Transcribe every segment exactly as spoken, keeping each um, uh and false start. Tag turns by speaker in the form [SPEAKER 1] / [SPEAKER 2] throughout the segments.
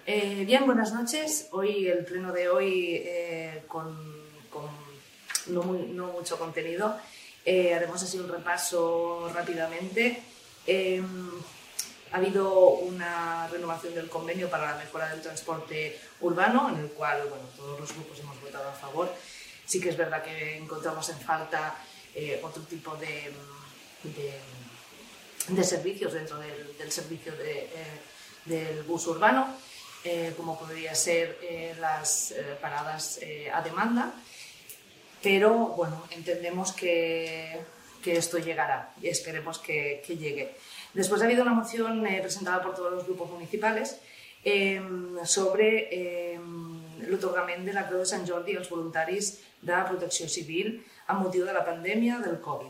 [SPEAKER 1] Eh, bien, buenas noches. Hoy, el pleno de hoy, eh, con, con no, muy, no mucho contenido, eh, haremos así un repaso rápidamente. Eh, ha habido una renovación del convenio para la mejora del transporte urbano, en el cual bueno, todos los grupos hemos votado a favor. Sí que es verdad que encontramos en falta eh, otro tipo de, de, de servicios dentro del, del servicio de, eh, del bus urbano. Eh, como podría ser eh, las eh, paradas eh, a demanda, pero bueno, entendemos que, que esto llegará y esperemos que, que llegue. Después ha habido una moción eh, presentada por todos los grupos municipales eh, sobre eh, l'otorgament de la Creu de Sant Jordi als voluntaris de Protecció Civil a motiu de la pandemia del COVID.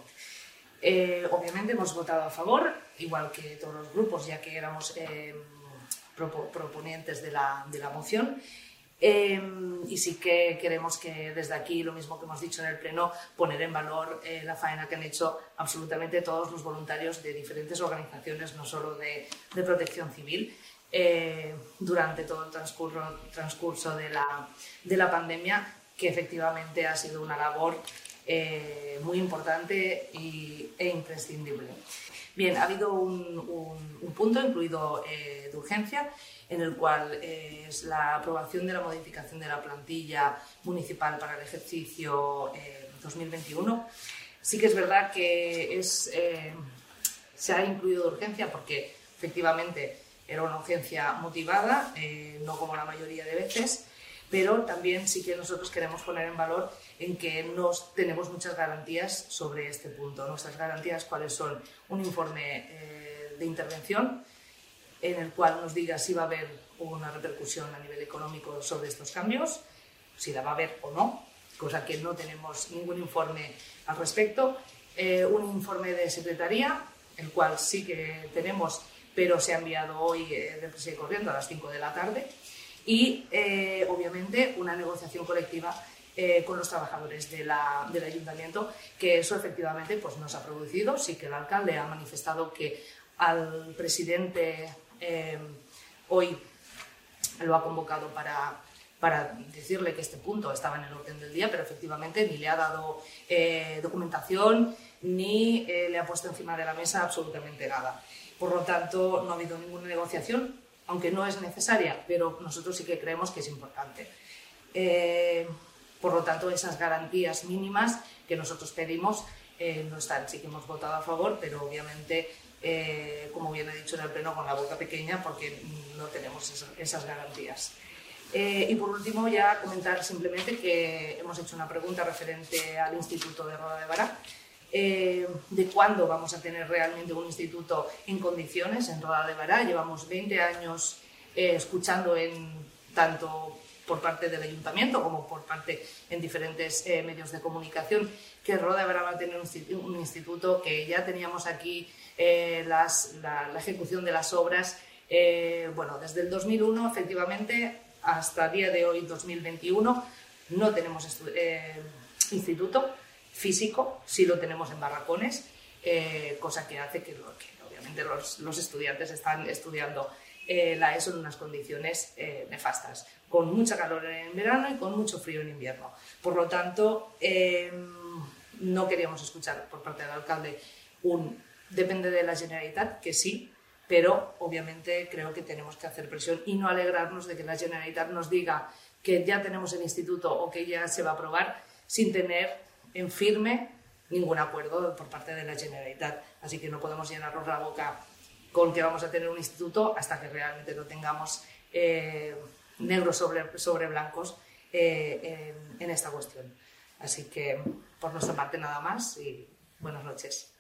[SPEAKER 1] Eh, obviamente hemos votado a favor, igual que todos los grupos, ya que éramos eh, proponentes de la, de la moción, eh, y sí que queremos que desde aquí, lo mismo que hemos dicho en el pleno, poner en valor eh, la faena que han hecho absolutamente todos los voluntarios de diferentes organizaciones, no solo de, de protección civil, eh, durante todo el transcurso, transcurso de, la, de la pandemia, que efectivamente ha sido una labor eh, muy importante y, e imprescindible. Bien, ha habido un, un, un punto incluido eh, de urgencia, en el cual eh, es la aprobación de la modificación de la plantilla municipal para el ejercicio eh, dos mil veintiuno. Sí que es verdad que es, eh, se ha incluido de urgencia porque efectivamente era una urgencia motivada, eh, no como la mayoría de veces, pero también sí que nosotros queremos poner en valor en que nos tenemos muchas garantías sobre este punto. Nuestras garantías, ¿cuáles son? Un informe eh, de intervención en el cual nos diga si va a haber una repercusión a nivel económico sobre estos cambios, si la va a haber o no, cosa que no tenemos ningún informe al respecto. Eh, un informe de secretaría, el cual sí que tenemos, pero se ha enviado hoy eh, deprisa y corriendo a las cinco de la tarde. Y, eh, obviamente, una negociación colectiva eh, con los trabajadores de la, del ayuntamiento, que eso efectivamente pues, no se ha producido. Sí que el alcalde ha manifestado que al presidente eh, hoy lo ha convocado para, para decirle que este punto estaba en el orden del día, pero efectivamente ni le ha dado eh, documentación ni eh, le ha puesto encima de la mesa absolutamente nada. Por lo tanto, no ha habido ninguna negociación, aunque no es necesaria, pero nosotros sí que creemos que es importante. Eh, por lo tanto, esas garantías mínimas que nosotros pedimos eh, no están. Sí que hemos votado a favor, pero obviamente, eh, como bien he dicho en el pleno, con la boca pequeña, porque no tenemos esas, esas garantías. Eh, y por último, ya comentar simplemente que hemos hecho una pregunta referente al Instituto de Roda de Bará, Eh, de cuándo vamos a tener realmente un instituto en condiciones en Roda de Bará. Llevamos veinte años eh, escuchando en, tanto por parte del ayuntamiento como por parte en diferentes eh, medios de comunicación que Roda de Bará va a tener un, un instituto, que ya teníamos aquí eh, las, la, la ejecución de las obras eh, bueno, desde el dos mil uno efectivamente hasta el día de hoy, dos mil veintiuno, no tenemos eh, instituto físico, sí lo tenemos en barracones, eh, cosa que hace que, lo, que obviamente los, los estudiantes están estudiando eh, la ESO en unas condiciones eh, nefastas, con mucha calor en verano y con mucho frío en invierno. Por lo tanto, eh, no queríamos escuchar por parte del alcalde un depende de la Generalitat, que sí, pero obviamente creo que tenemos que hacer presión y no alegrarnos de que la Generalitat nos diga que ya tenemos el instituto o que ya se va a aprobar sin tener en firme ningún acuerdo por parte de la Generalitat. Así que no podemos llenarnos la boca con que vamos a tener un instituto hasta que realmente lo tengamos eh, negro sobre, sobre blancos eh, en, en esta cuestión. Así que por nuestra parte nada más y buenas noches.